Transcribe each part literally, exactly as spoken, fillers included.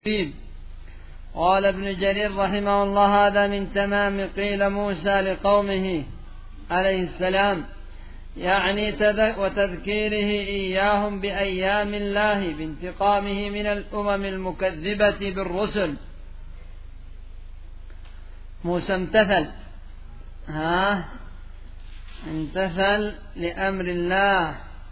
التكذيب. قال ابن جرير رحمه الله: هذا من تمام قيل موسى لقومه عليه السلام، يعني وتذكيره إياهم بأيام الله بانتقامه من الأمم المكذبة بالرسل. موسى امتثل ها امتثل لأمر الله،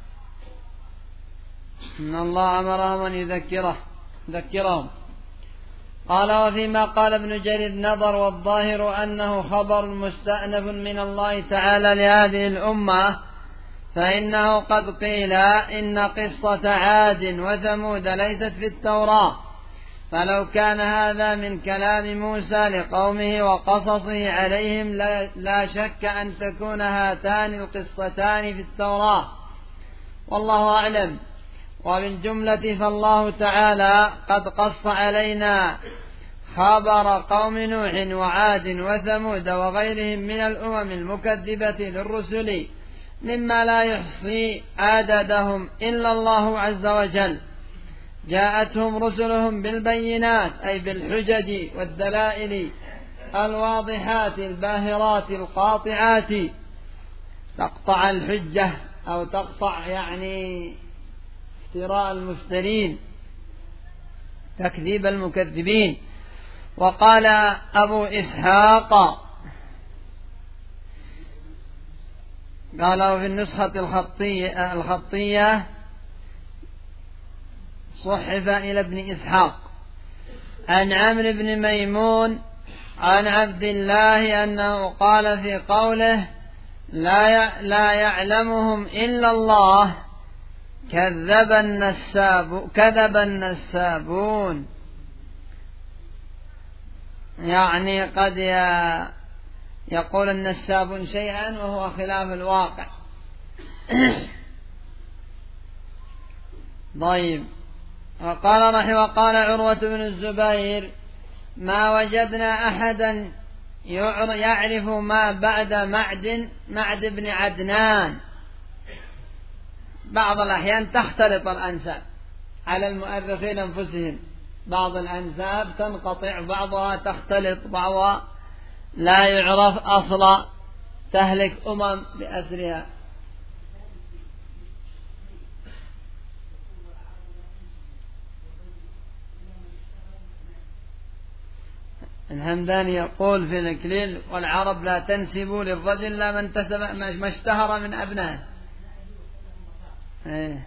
إن الله أمرهم أن يذكره ذكرهم. قال: وفيما قال ابن جرير نظر، والظاهر أنه خبر مستأنف من الله تعالى لهذه الأمة، فإنه قد قيل إن قصة عاد وثمود ليست في التوراة، فلو كان هذا من كلام موسى لقومه وقصصه عليهم لا شك أن تكون هاتان القصتان في التوراة، والله أعلم. وبالجملة فالله تعالى قد قص علينا خبر قوم نوح وعاد وثمود وغيرهم من الأمم المكذبة للرسل مما لا يحصي عددهم إلا الله عز وجل. جاءتهم رسلهم بالبينات، أي بالحجج والدلائل الواضحات الباهرات القاطعات، تقطع الحجة أو تقطع يعني افتراء المفترين، تكذيب المكذبين. وقال أبو إسحاق، قالوا في النسخة الخطية, الخطية صحف إلى ابن إسحاق عن عمرو بن ميمون عن عبد الله أنه قال في قوله: لا لا يعلمهم إلا الله كذب النساب كذب النسابون، يعني قد يقول النسابون شيئا وهو خلاف الواقع. طيب. وقال رحمه وقال عروة بن الزبير: ما وجدنا أحدا يعرف ما بعد معد معد بن عدنان. بعض الأحيان تختلط الأنساب على المؤرخين أنفسهم، بعض الأنساب تنقطع، بعضها تختلط، بعضها لا يعرف أصلا، تهلك أمم بأسرها. الهمداني يقول في الإكليل: والعرب لا تنسبوا للرجل لا من ما اشتهر من أبنائه. ايه.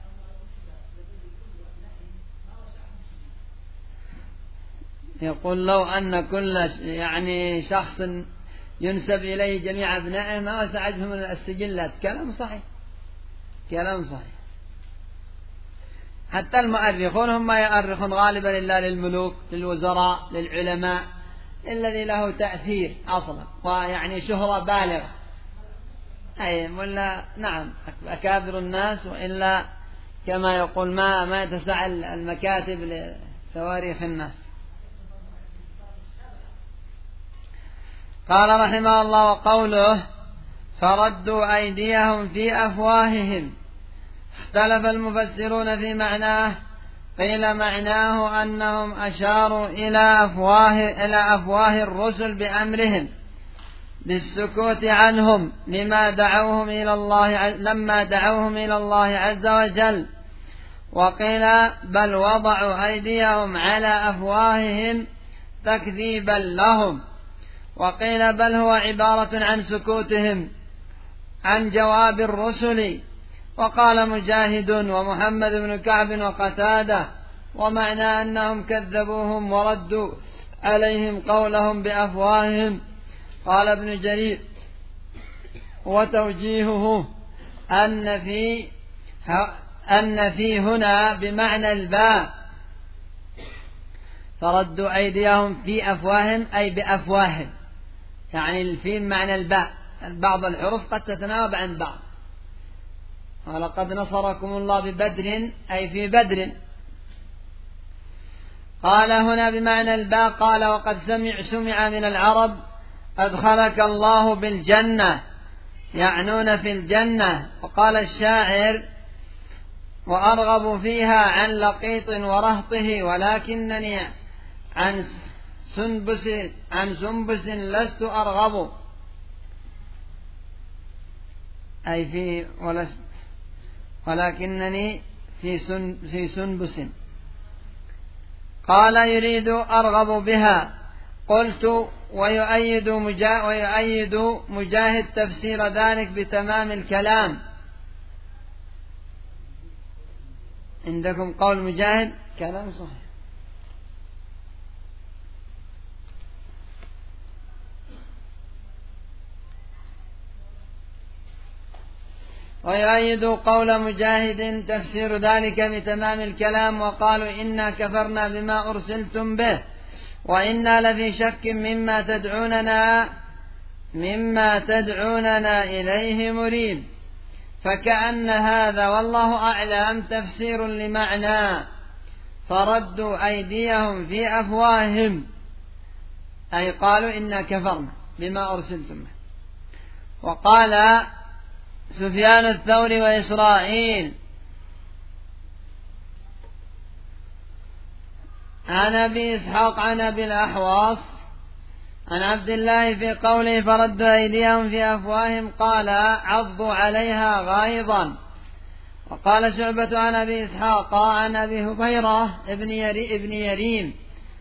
يقول: لو أن كل يعني شخص ينسب إليه جميع أبنائه ما وسعتهم السجلات. كلام صحيح، كلام صحيح. حتى المؤرخون هم ما يؤرخون غالبا إلا للملوك، للوزراء، للعلماء، الذي له تأثير أصلا ويعني شهرة بالغة. أي ولا نعم أكابر الناس، وإلا كما يقول ما ما تسع المكاتب لتواريخ الناس. قال رحمه الله: وقوله فردوا أيديهم في أفواههم، اختلف المفسرون في معناه. قيل معناه أنهم أشاروا إلى أفواه إلى أفواه الرسل بأمرهم بالسكوت عنهم لما دعوهم إلى الله لما دعوهم إلى الله عز وجل. وقيل بل وضعوا أيديهم على أفواههم تكذيبا لهم. وقيل بل هو عبارة عن سكوتهم عن جواب الرسل. وقال مجاهد ومحمد بن كعب وقتادة: ومعنى أنهم كذبوهم وردوا عليهم قولهم بأفواههم. قال ابن جرير: وتوجيهه أن في أن في هنا بمعنى الباء، فردوا أيديهم في أفواههم أي بأفواههم، يعني الفيم معنى الباء. بعض الحروف قد تتناوب عن بعض. ولقد نصركم الله ببدر أي في بدر. قال هنا بمعنى الباء. قال: وقد سمع سمع من العرب أدخلك الله بالجنة، يعنون في الجنة. وقال الشاعر: وأرغب فيها عن لقيط ورهطه، ولكنني عن سنبس عن سنبس لست أرغب، أي في ولست ولكنني في سن في سنبس. قال يريد أرغب بها. قلت ويؤيد مجاهد, ويؤيد مجاهد تفسير ذلك بتمام الكلام. عندكم قول مجاهد كلام صحيح. ويؤيد قول مجاهد تفسير ذلك بتمام الكلام. وقالوا إنا كفرنا بما أرسلتم به وإنا لفي شك مما تدعوننا مما تدعوننا إليه مريب. فكأن هذا والله أعلم تفسير لمعنى فردوا أيديهم في أفواههم، أي قالوا إنا كفرنا بما أرسلتم به. وقال سفيان الثوري وإسرائيل عن أبي إسحاق عن أبي الأحواص عن عبد الله في قوله فردوا أيديهم في أفواههم قال عضوا عليها غائضا. وقال شعبة عن أبي إسحاق عن أبي هبيرة ابن, يري ابن يريم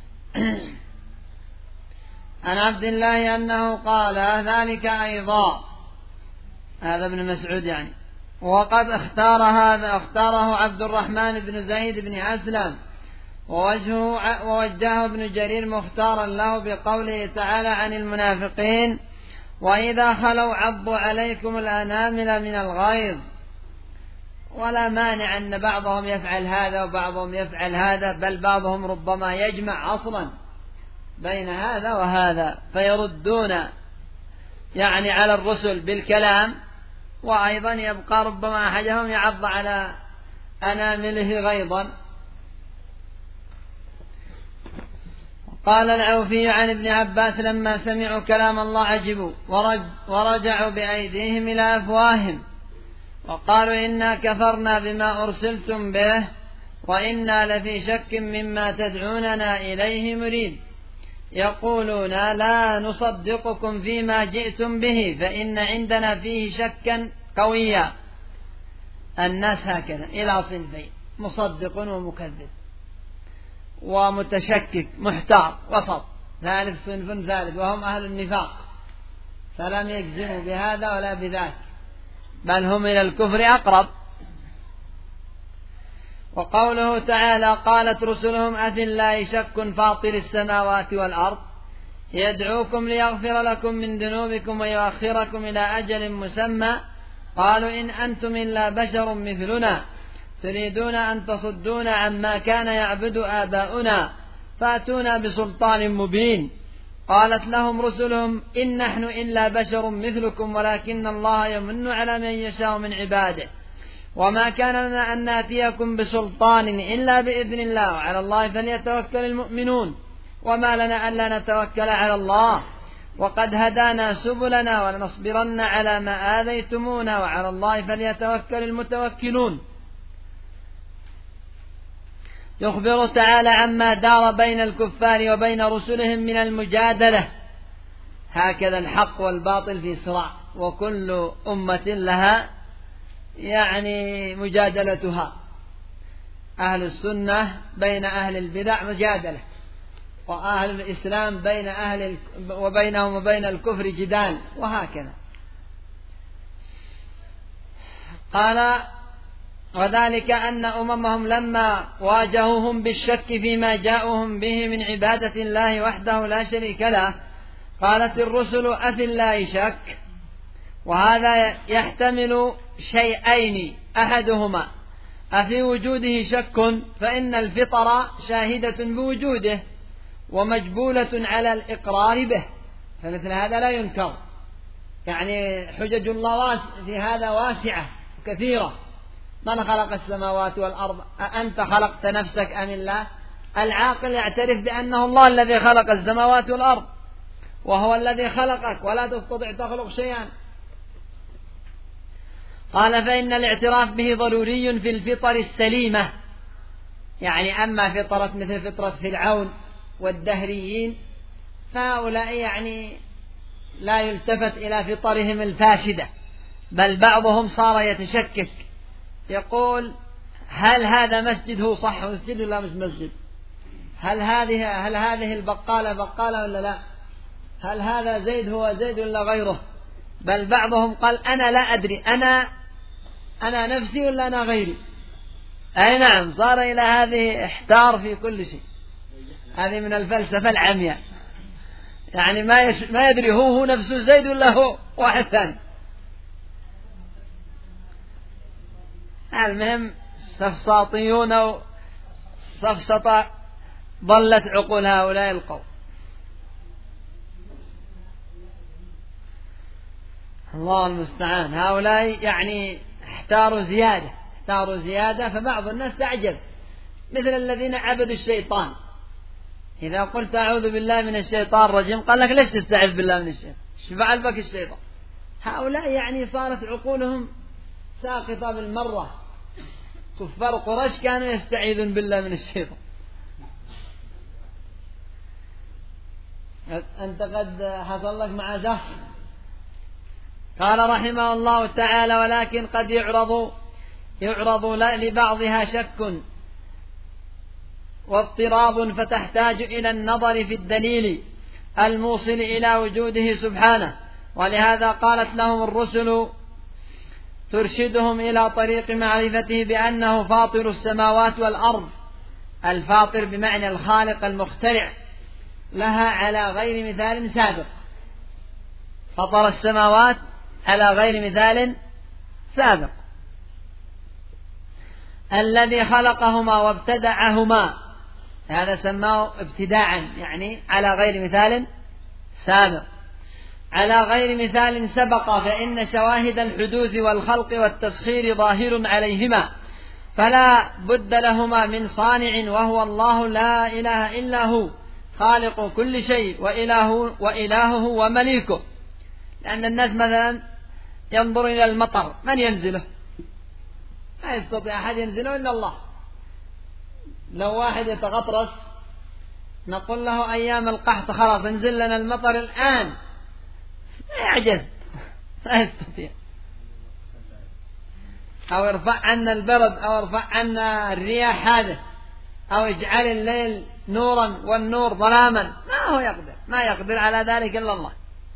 عن عبد الله أنه قال ذلك أيضا، هذا ابن مسعود يعني. وقد اختار هذا اختاره عبد الرحمن بن زيد بن أسلم ووجهه ووجهه ابن جرير مختارا له بقوله تعالى عن المنافقين وإذا خلوا عضوا عليكم الأنامل من الغيظ. ولا مانع أن بعضهم يفعل هذا وبعضهم يفعل هذا، بل بعضهم ربما يجمع أصلا بين هذا وهذا فيردون يعني على الرسل بالكلام، وأيضا يبقى ربما أحدهم يعض على أنامله غيظا. قال العوفي عن ابن عباس لما سمعوا كلام الله عجبوا ورج ورجعوا بأيديهم إلى أفواههم وقالوا إنا كفرنا بما أرسلتم به وإنا لفي شك مما تدعوننا إليه مريب. يقولون لا نصدقكم فيما جئتم به فإن عندنا فيه شكا قويا. الناس هكذا إلى صنفين: مصدق ومكذب، ومتشكك محتار وسط، ثالث صنف ثالث وهم أهل النفاق، فلم يجزموا بهذا ولا بذاك، بل هم إلى الكفر أقرب. وقوله تعالى قالت رسلهم أفي الله شك فاطر السماوات والأرض يدعوكم ليغفر لكم من ذنوبكم ويؤخركم إلى أجل مسمى قالوا إن أنتم إلا بشر مثلنا تريدون أن تصدونا عما كان يعبد آباؤنا فأتونا بسلطان مبين. قالت لهم رسلهم إن نحن إلا بشر مثلكم ولكن الله يمن على من يشاء من عباده وما كان لنا أن نأتيكم بسلطان إلا بإذن الله وعلى الله فليتوكل المؤمنون وما لنا ألا نتوكل على الله وقد هدانا سبلنا ولنصبرن على ما آذيتمونا وعلى الله فليتوكل المتوكلون. يخبر تعالى عما دار بين الكفار وبين رسلهم من المجادلة، هكذا الحق والباطل في صراع، وكل أمة لها يعني مجادلتها. أهل السنة بين أهل البدع مجادلة، وأهل الإسلام بين أهل وبينهم وبين الكفر جدال، وهكذا. قال وذلك أن أممهم لما واجهوهم بالشك فيما جاءوهم به من عبادة الله وحده لا شريك له قالت الرسل أفي الله شك. وهذا يحتمل شيئين: أحدهما أفي وجوده شك فإن الفطر شاهدة بوجوده ومجبولة على الإقرار به، فمثل هذا لا ينكر، يعني حجج الله في هذا واسعة كثيرة. من خلق السماوات والأرض أأنت خلقت نفسك أم الله؟ العاقل يعترف بأنه الله الذي خلق السماوات والأرض وهو الذي خلقك ولا تستطيع تخلق شيئا. قال فإن الاعتراف به ضروري في الفطر السليمة، يعني أما فطرة مثل فطرة فرعون والدهريين فهؤلاء يعني لا يلتفت إلى فطرهم الفاسدة، بل بعضهم صار يتشكك يقول هل هذا مسجد هو صح مسجد ولا مش مسجد؟ هل هذه هل هذه البقالة بقالة ولا لا؟ هل هذا زيد هو زيد ولا غيره؟ بل بعضهم قال أنا لا أدري، أنا أنا نفسي ولا أنا غيري. أي نعم، صار إلى هذه احتار في كل شيء. هذه من الفلسفة العمياء، يعني ما يش... ما يدري هو هو نفسه زيد ولا هو واحد ثاني. المهم سفساطيون أو سفسطة ضلت عقول هؤلاء القوم. الله المستعان. هؤلاء يعني احتاروا زيادة احتاروا زيادة فبعض الناس تعجب، مثل الذين عبدوا الشيطان. إذا قلت أعوذ بالله من الشيطان الرجيم قال لك ليش تستعذ بالله من الشيطان؟ ايش فعل بك الشيطان؟ هؤلاء يعني صارت عقولهم ساقطة بالمرة. كفار قريش كانوا يستعيذون بالله من الشيطان. أنت قد حصل لك مع زهر. قال رحمه الله تعالى ولكن قد يعرض يعرض لبعضها شك واضطراب فتحتاج إلى النظر في الدليل الموصل إلى وجوده سبحانه، ولهذا قالت لهم الرسل ترشدهم إلى طريق معرفته بأنه فاطر السماوات والأرض، الفاطر بمعنى الخالق المخترع لها على غير مثال سابق. فطر السماوات على غير مثال سابق، الذي خلقهما وابتدعهما، هذا سماه ابتداعا يعني على غير مثال سابق. على غير مثال سبق فإن شواهد الحدوث والخلق والتسخير ظاهر عليهما، فلا بد لهما من صانع وهو الله لا إله إلا هو خالق كل شيء وإله وإلهه ومليكه. لأن الناس مثلا ينظر إلى المطر، من ينزله؟ لا يستطيع أحد ينزله إلا الله. لو واحد يتغطرس نقول له أيام القحط خلاص انزل لنا المطر الآن، يعجز لا يستطيع. أو يرفع عنا البرد أو يرفع عنا الرياح هذا، أو يجعل الليل نورا والنور ظلاما، ما هو يقدر ما يقدر على ذلك إلا الله.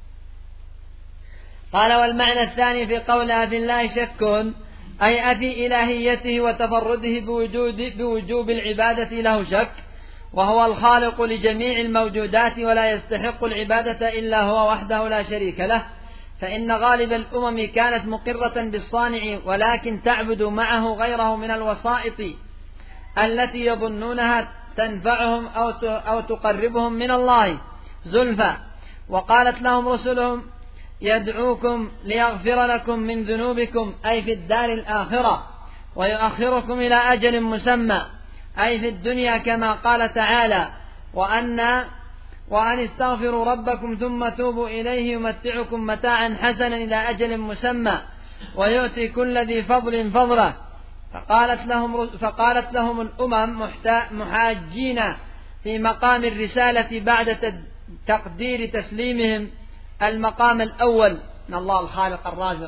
قال والمعنى الثاني في قولها في الله شك أي أفي إلهيته وتفرده بوجود بوجوب العبادة له شك، وهو الخالق لجميع الموجودات ولا يستحق العبادة إلا هو وحده لا شريك له. فإن غالب الأمم كانت مقرة بالصانع ولكن تعبد معه غيره من الوسائط التي يظنونها تنفعهم أو تقربهم من الله زلفى. وقالت لهم رسلهم يدعوكم ليغفر لكم من ذنوبكم أي في الدار الآخرة ويؤخركم إلى أجل مسمى أي في الدنيا، كما قال تعالى وأن وأن استغفروا ربكم ثم توبوا إليه يمتعكم متاعا حسنا إلى أجل مسمى ويؤتي كل ذي فضل فضله. فقالت لهم, فقالت لهم الأمم محاجين في مقام الرسالة بعد تقدير تسليمهم المقام الأول من الله الخالق الرازق.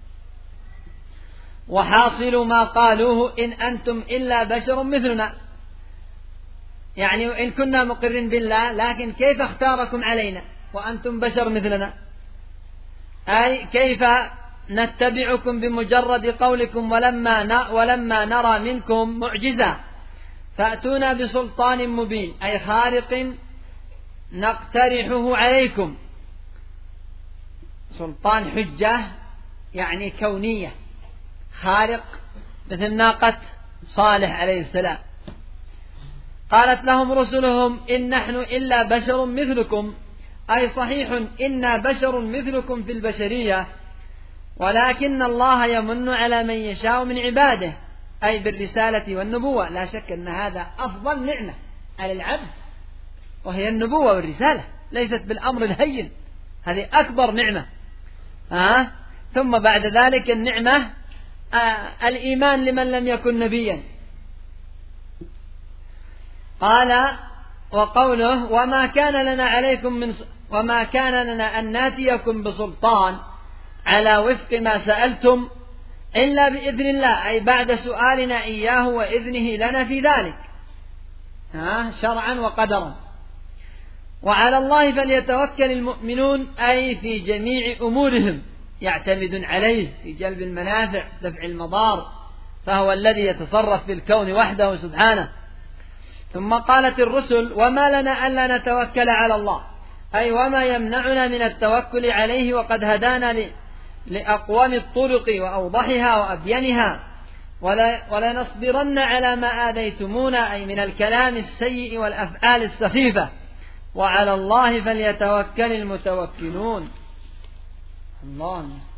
وحاصل ما قالوه إن أنتم إلا بشر مثلنا، يعني إن كنا مقرين بالله لكن كيف اختاركم علينا وأنتم بشر مثلنا؟ أي كيف نتبعكم بمجرد قولكم ولما ولما نرى منكم معجزة فأتونا بسلطان مبين أي خارق نقترحه عليكم. سلطان حجة يعني كونية، خارق مثل ناقة صالح عليه السلام. قالت لهم رسلهم إن نحن إلا بشر مثلكم، أي صحيح إنا بشر مثلكم في البشرية ولكن الله يمن على من يشاء من عباده أي بالرسالة والنبوة. لا شك أن هذا أفضل نعمة على العبد وهي النبوة والرسالة، ليست بالأمر الهين، هذه أكبر نعمة. آه. ثم بعد ذلك النعمة آه الإيمان لمن لم يكن نبيا. قال وقوله وما كان لنا عليكم من وما كان لنا أن ناتيكم بسلطان على وفق ما سألتم إلا بإذن الله، أي بعد سؤالنا إياه وإذنه لنا في ذلك ها شرعا وقدرا. وعلى الله فليتوكل المؤمنون، أي في جميع أمورهم يعتمد عليه في جلب المنافع دفع المضار، فهو الذي يتصرف في الكون وحده سبحانه. ثم قالت الرسل وما لنا ألا نتوكل على الله، أي وما يمنعنا من التوكل عليه وقد هدانا لأقوم الطرق وأوضحها وأبينها، ولنصبرن على ما آذيتمونا، أي من الكلام السيء والأفعال السخيفة، وعلى الله فليتوكل المتوكلون. الله